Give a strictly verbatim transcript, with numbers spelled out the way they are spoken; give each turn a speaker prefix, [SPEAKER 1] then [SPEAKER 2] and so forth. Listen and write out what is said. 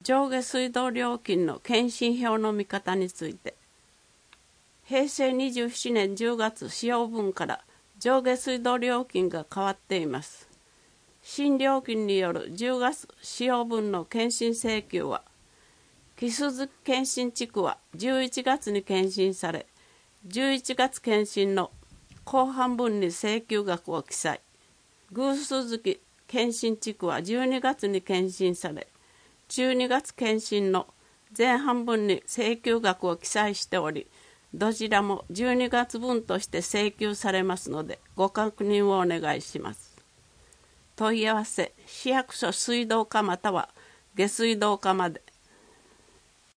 [SPEAKER 1] 上下水道料金の検針票の見方について、へいせいにじゅうななねんじゅうがつ使用分から上下水道料金が変わっています。新料金によるじゅうがつ使用分の検針請求は、木鈴検針地区はじゅういちがつに検針され、じゅういちがつ検針の後半分に請求額を記載。偶数月検針地区はじゅうにがつに検針され、じゅうにがつ検針の前半分に請求額を記載しており、どちらもじゅうにがつぶんとして請求されますので、ご確認をお願いします。問い合わせ、市役所水道課または下水道課まで。